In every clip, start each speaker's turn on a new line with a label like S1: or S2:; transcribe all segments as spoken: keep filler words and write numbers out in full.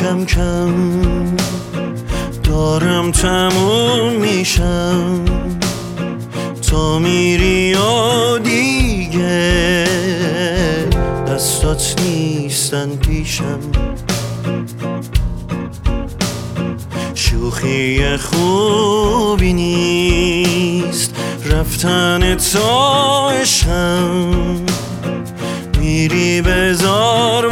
S1: کم کم دارم تموم میشم، تو میری و دیگه دستات نیستن پیشم. شوخی خوبی نیست رفتن تو عشقم، میری بذار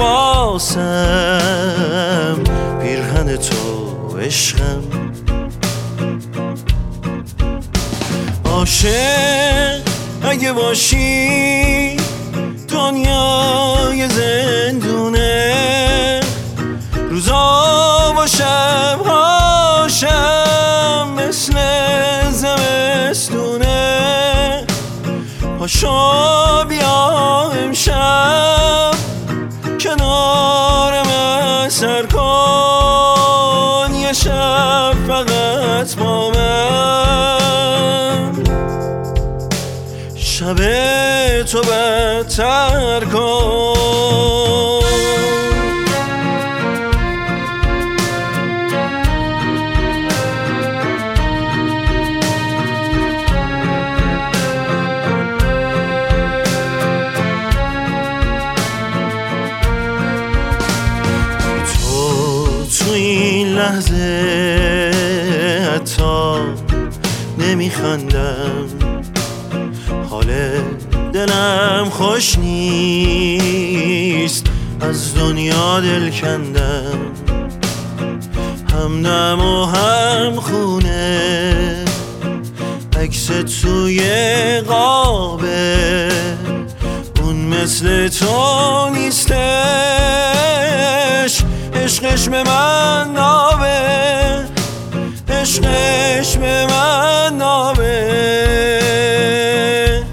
S1: واسم پیرهن تو عشقم. عاشق اگه باشی دنیای زندونه، روزا و شبهاشم مثل زمستونه. پاشو بیا امشب کنار من سر کن، یه شب فقط با من، شب تو بدتر کن. تو این لحظه حتی نمیخندم، حال دلم خوش نیست، از دنیا دل کندم. هم دم و هم خونه عکس توی قابه، اون مثل تو نیستش. عشقش به من نابه، عشقش به من نابه.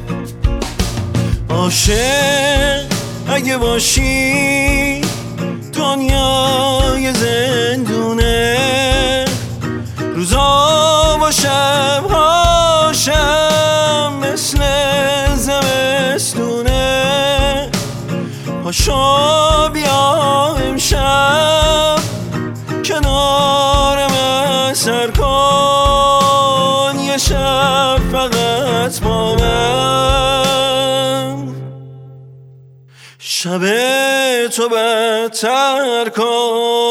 S1: عاشق اگه باشی دنیای زندونه، روزا و شبهاشم مثل زمستونه. پاشو بیا امشب کنار من سر کن، یه شب فقط با من، شب تو بدتر کن.